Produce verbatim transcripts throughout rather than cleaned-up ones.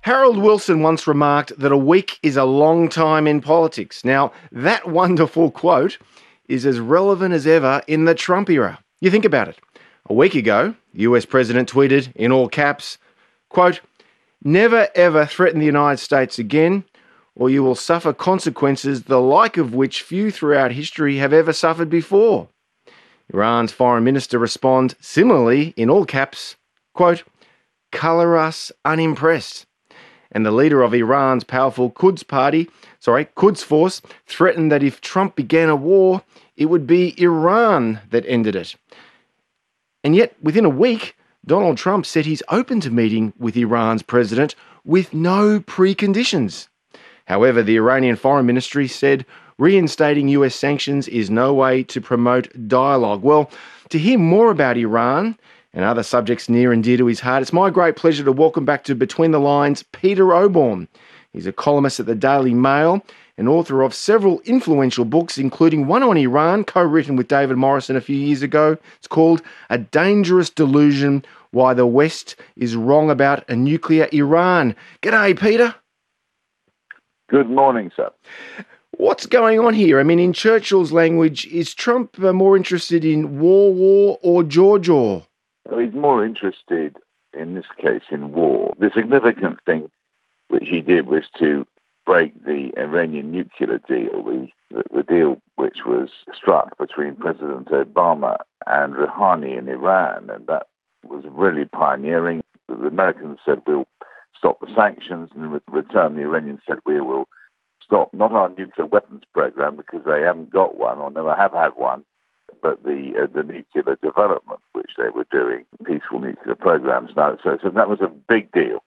Harold Wilson once remarked that a week is a long time in politics. Now, that wonderful quote is as relevant as ever in the Trump era. You think about it. A week ago, the U S president tweeted in all caps, quote, "Never ever threaten the United States again, or you will suffer consequences the like of which few throughout history have ever suffered before." Iran's foreign minister responds similarly in all caps, quote, "Colour us unimpressed." And the leader of Iran's powerful Quds party, sorry, Quds Force, threatened that if Trump began a war, it would be Iran that ended it. And yet, within a week, Donald Trump said he's open to meeting with Iran's president with no preconditions. However, the Iranian Foreign Ministry said reinstating U S sanctions is no way to promote dialogue. Well, to hear more about Iran and other subjects near and dear to his heart, it's my great pleasure to welcome back to Between the Lines Peter Oborne. He's a columnist at the Daily Mail and author of several influential books, including one on Iran, co-written with David Morrison a few years ago. It's called A Dangerous Delusion, Why the West is Wrong About a Nuclear Iran. G'day, Peter. Good morning, sir. What's going on here? I mean, in Churchill's language, is Trump uh, more interested in war, war or jaw, jaw? Well, he's more interested, in this case, in war. The significant thing which he did was to break the Iranian nuclear deal, the, the, the deal which was struck between President Obama and Rouhani in Iran, and that was really pioneering. The Americans said, we'll stop the sanctions, and in return the Iranians said, we will stop not our nuclear weapons program, because they haven't got one or never have had one, but the uh, the nuclear development which they were doing, peaceful nuclear programs now. So, so that was a big deal.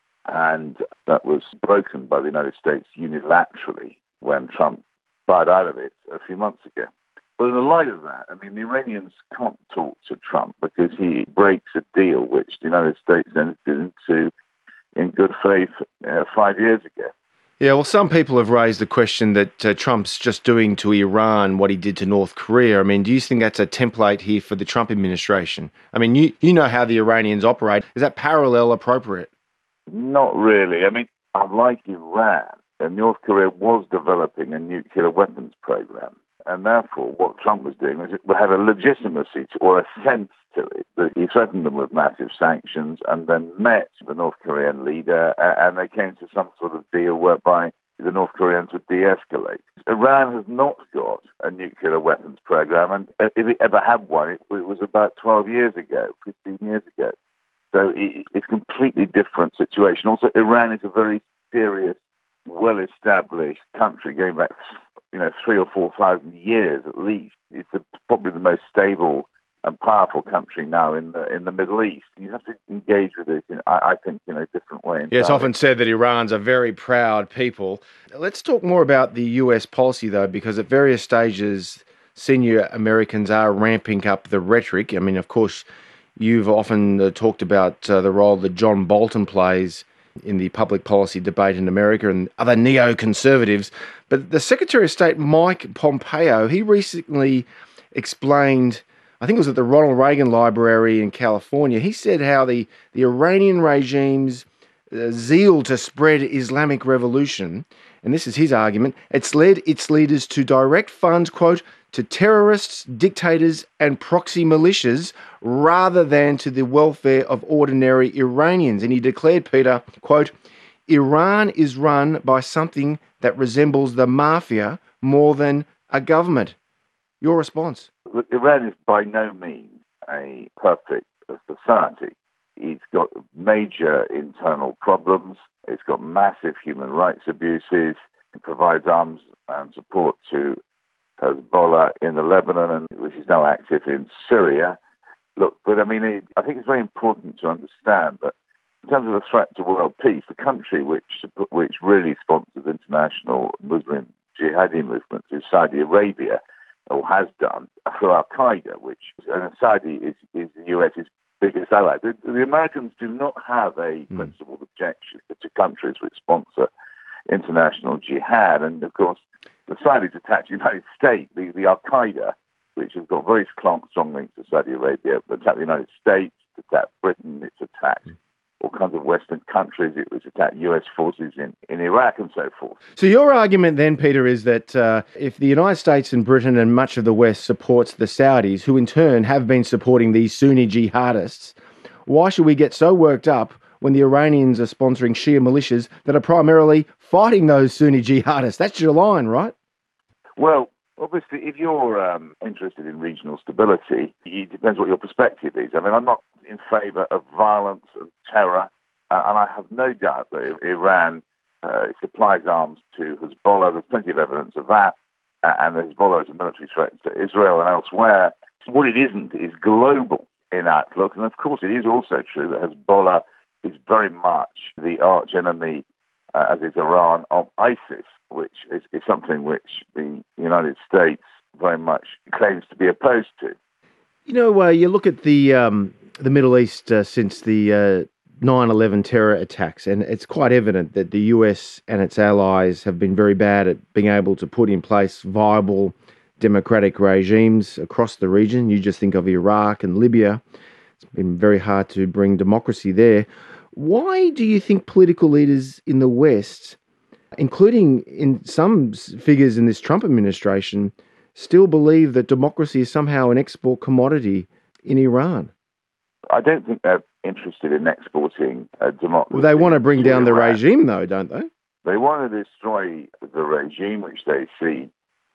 And that was broken by the United States unilaterally when Trump fired out of it a few months ago. But in the light of that, I mean, the Iranians can't talk to Trump because he breaks a deal which the United States entered into in good faith uh, five years ago. Yeah, well, some people have raised the question that uh, Trump's just doing to Iran what he did to North Korea. I mean, do you think that's a template here for the Trump administration? I mean, you, you know how the Iranians operate. Is that parallel appropriate? Not really. I mean, unlike Iran, North Korea was developing a nuclear weapons program. And therefore, what Trump was doing was it had a legitimacy to, or a sense to it. That he threatened them with massive sanctions and then met the North Korean leader, uh, and they came to some sort of deal whereby the North Koreans would de-escalate. Iran has not got a nuclear weapons program, and if it ever had one, it, it was about twelve years ago, fifteen years ago. So it, it's a completely different situation. Also, Iran is a very serious, well-established country going back, you know, three or four thousand years at least. It's a, probably the most stable and powerful country now in the in the Middle East. You have to engage with it, in, I, I think, in a different way. Yeah, it's often said that Iran's a very proud people. Let's talk more about the U S policy, though, because at various stages, senior Americans are ramping up the rhetoric. I mean, of course, you've often uh, talked about uh, the role that John Bolton plays in the public policy debate in America and other neoconservatives. But the Secretary of State, Mike Pompeo, he recently explained, I think it was at the Ronald Reagan Library in California, he said how the, the Iranian regime's uh, zeal to spread Islamic revolution, and this is his argument, it's led its leaders to direct funds, quote, to terrorists, dictators and proxy militias rather than to the welfare of ordinary Iranians. And he declared, Peter, quote, Iran is run by something that resembles the mafia more than a government. Your response? Look, Iran is by no means a perfect society. It's got major internal problems. It's got massive human rights abuses. It provides arms and support to Hezbollah in the Lebanon, and which is now active in Syria. Look, but I mean, it, I think it's very important to understand that in terms of the threat to world peace, the country which which really sponsors international Muslim jihadi movements is Saudi Arabia, or has done, through Al-Qaeda, which and Saudi is, is the US's biggest ally. The, the Americans do not have a mm. principled objection to countries which sponsor international jihad, and of course, the Saudis attacked the United States, the, the Al-Qaeda, which has got very strong, strong links to Saudi Arabia, attacked the United States, attacked Britain, it's attacked all kinds of Western countries. It was attacked U S forces in, in Iraq and so forth. So your argument then, Peter, is that uh, if the United States and Britain and much of the West supports the Saudis, who in turn have been supporting these Sunni jihadists, why should we get so worked up when the Iranians are sponsoring Shia militias that are primarily fighting those Sunni jihadists? That's your line, right? Well, obviously, if you're um, interested in regional stability, it depends what your perspective is. I mean, I'm not in favour of violence and terror, uh, and I have no doubt that Iran uh, supplies arms to Hezbollah. There's plenty of evidence of that, uh, and Hezbollah is a military threat to Israel and elsewhere. What it isn't is global in outlook, and of course it is also true that Hezbollah is very much the arch enemy, uh, as is Iran, of ISIS, which is, is something which the United States very much claims to be opposed to. You know, uh, you look at the um, the Middle East uh, since the uh, nine eleven terror attacks, and it's quite evident that the U S and its allies have been very bad at being able to put in place viable democratic regimes across the region. You just think of Iraq and Libya. It's been very hard to bring democracy there. Why do you think political leaders in the West, including in some figures in this Trump administration, still believe that democracy is somehow an export commodity in Iran? I don't think they're interested in exporting a democracy. Well, they want to bring to down the Iran. regime, though, don't they? They want to destroy the regime, which they see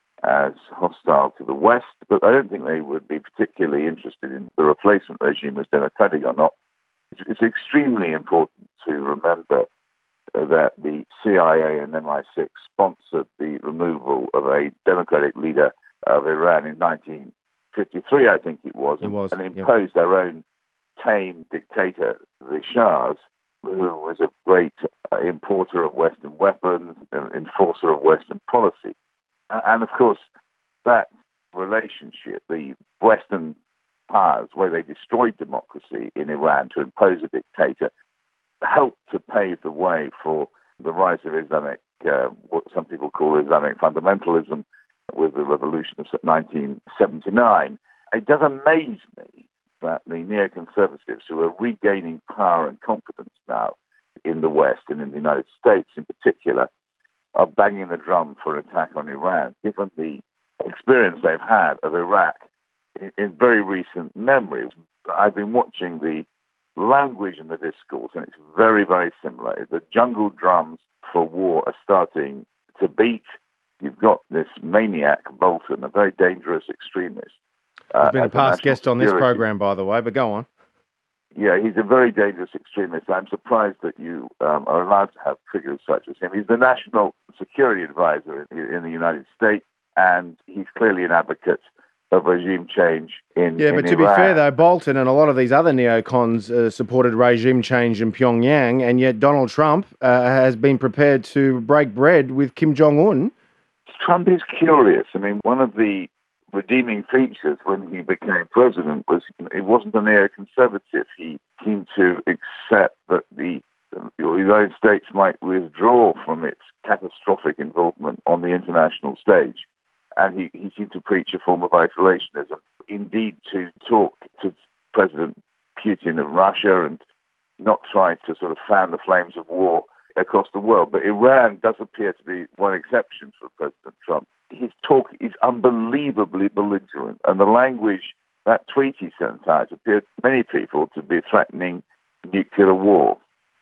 as hostile to the West, but I don't think they would be particularly interested in the replacement regime as democratic or not. It's, it's extremely important to remember uh, that the C I A and M I six sponsored the removal of a democratic leader of Iran in nineteen fifty-three, I think it was, It was, and yep. imposed their own tame dictator, the Shahs, who was a great uh, importer of Western weapons, an enforcer of Western policy. And of course, that relationship, the Western powers, where they destroyed democracy in Iran to impose a dictator, helped to pave the way for the rise of Islamic, uh, what some people call Islamic fundamentalism, with the revolution of nineteen seventy-nine. It does amaze me that the neoconservatives, who are regaining power and confidence now in the West and in the United States in particular, are banging the drum for an attack on Iran, given the experience they've had of Iraq in, in very recent memory. I've been watching the language and the discourse, and it's very, very similar. The jungle drums for war are starting to beat. You've got this maniac, Bolton, a very dangerous extremist. Uh, He's been a past national guest on this security- program, by the way, but go on. Yeah, he's a very dangerous extremist. I'm surprised that you um, are allowed to have figures such as him. He's the national security advisor in, in the United States, and he's clearly an advocate of regime change in Yeah, in but to be Iran. fair, though, Bolton and a lot of these other neocons uh, supported regime change in Pyongyang, and yet Donald Trump uh, has been prepared to break bread with Kim Jong-un. Trump is curious. I mean, one of the redeeming features when he became president was he wasn't a neoconservative. He seemed to accept that the, the United States might withdraw from its catastrophic involvement on the international stage. And he, he seemed to preach a form of isolationism. Indeed, to talk to President Putin of Russia and not try to sort of fan the flames of war across the world. But Iran does appear to be one exception for President Trump. His talk is unbelievably belligerent, and the language, that tweet he sent out, appeared to many people to be threatening nuclear war.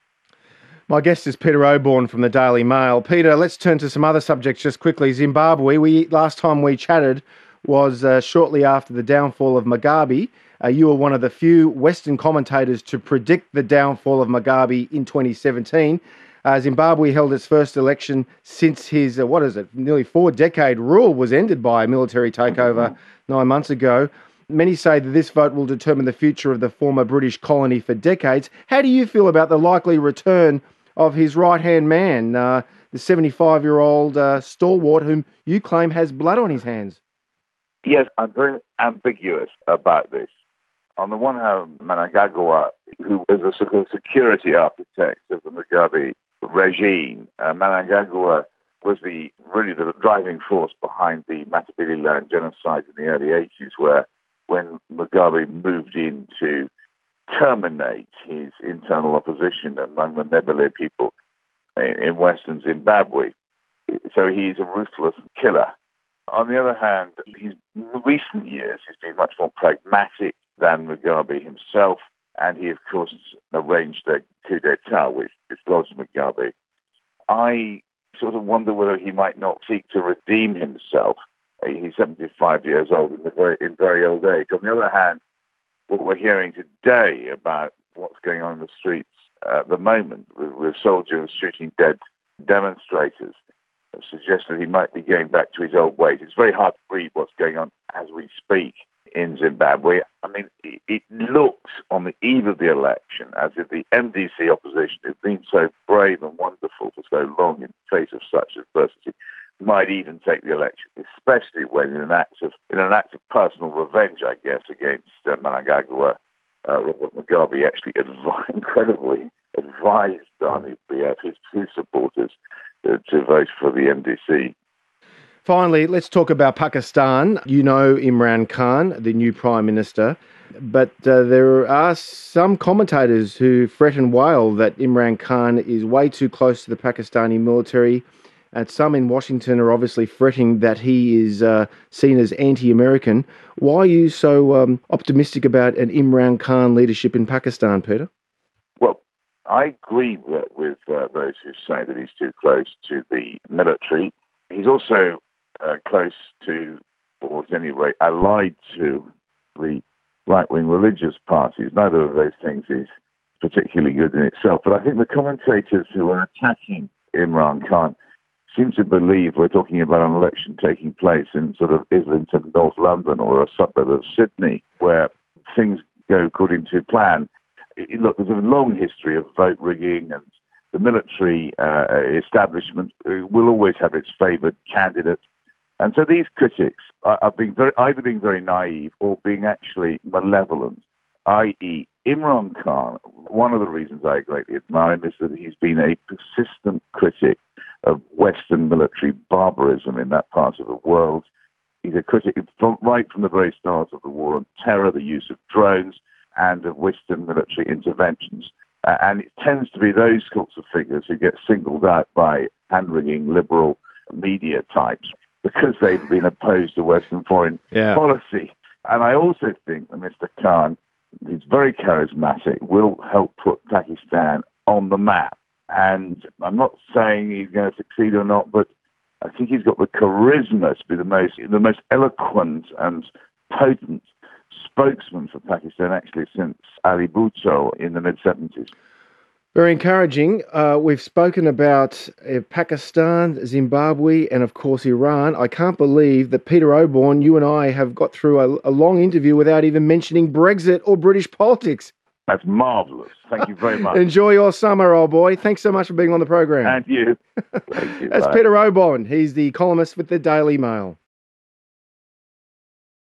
My guest is Peter Oborne from the Daily Mail. Peter, let's turn to some other subjects just quickly. Zimbabwe, we last time we chatted was uh, shortly after the downfall of Mugabe. Uh, you were one of the few Western commentators to predict the downfall of Mugabe in twenty seventeen. Uh, Zimbabwe held its first election since his, uh, what is it, nearly four-decade rule was ended by a military takeover nine months ago. Many say that this vote will determine the future of the former British colony for decades. How do you feel about the likely return of his right-hand man, uh, the seventy-five-year-old uh, stalwart whom you claim has blood on his hands? Yes, I'm very ambiguous about this. On the one hand, Mnangagwa, who is a sort of security architect of the Mugabe regime, uh, Mnangagwa was the really the driving force behind the Matabeleland genocide in the early eighties, where when Mugabe moved in to terminate his internal opposition among the Ndebele people in, in western Zimbabwe. So he's a ruthless killer. On the other hand, in recent years, he's been much more pragmatic than Mugabe himself, and he, of course, arranged a coup d'etat with dislodged Mugabe. I sort of wonder whether he might not seek to redeem himself. He's seventy-five years old in, the very, in very old age. On the other hand, what we're hearing today about what's going on in the streets at the moment with, with soldiers shooting dead demonstrators suggests that he might be going back to his old ways. It's very hard to read what's going on as we speak in Zimbabwe. I mean, it, it looks on the eve of the election as if the M D C opposition, who've been so brave and wonderful for so long in the face of such adversity, might even take the election, especially when in an act of in an act of personal revenge, I guess, against uh, Mnangagwa, uh, Robert Mugabe actually advised, incredibly advised Zanu P F, his two supporters, uh, to vote for the M D C. Finally, let's talk about Pakistan. You know Imran Khan, the new Prime Minister, but uh, there are some commentators who fret and wail that Imran Khan is way too close to the Pakistani military, and some in Washington are obviously fretting that he is uh, seen as anti-American. Why are you so um, optimistic about an Imran Khan leadership in Pakistan, Peter? Well, I agree with, with uh, those who say that he's too close to the military. He's also uh, close to, or at any rate, allied to the right-wing religious parties. Neither of those things is particularly good in itself. But I think the commentators who are attacking Imran Khan seem to believe we're talking about an election taking place in sort of Islington, North London, or a suburb of Sydney, where things go according to plan. It, look, there's a long history of vote rigging, and the military uh, establishment will always have its favoured candidate. And so these critics are, are being very, either being very naive or being actually malevolent, that is, Imran Khan, one of the reasons I greatly admire him is that he's been a persistent critic of Western military barbarism in that part of the world. He's a critic from, right from the very start of the war on terror, the use of drones, and of Western military interventions. Uh, and it tends to be those sorts of figures who get singled out by hand-wringing liberal media types because they've been opposed to Western foreign yeah. policy. And I also think that Mister Khan, he's very charismatic, will help put Pakistan on the map. And I'm not saying he's going to succeed or not, but I think he's got the charisma to be the most, the most eloquent and potent spokesman for Pakistan, actually, since Ali Bhutto in the mid-seventies. Very encouraging. Uh, we've spoken about uh, Pakistan, Zimbabwe, and of course Iran. I can't believe that Peter Oborne, you and I have got through a, a long interview without even mentioning Brexit or British politics. That's marvellous. Thank you very much. Enjoy your summer, old boy. Thanks so much for being on the program. And you. Thank you. That's Bye. Peter Oborne. He's the columnist with the Daily Mail.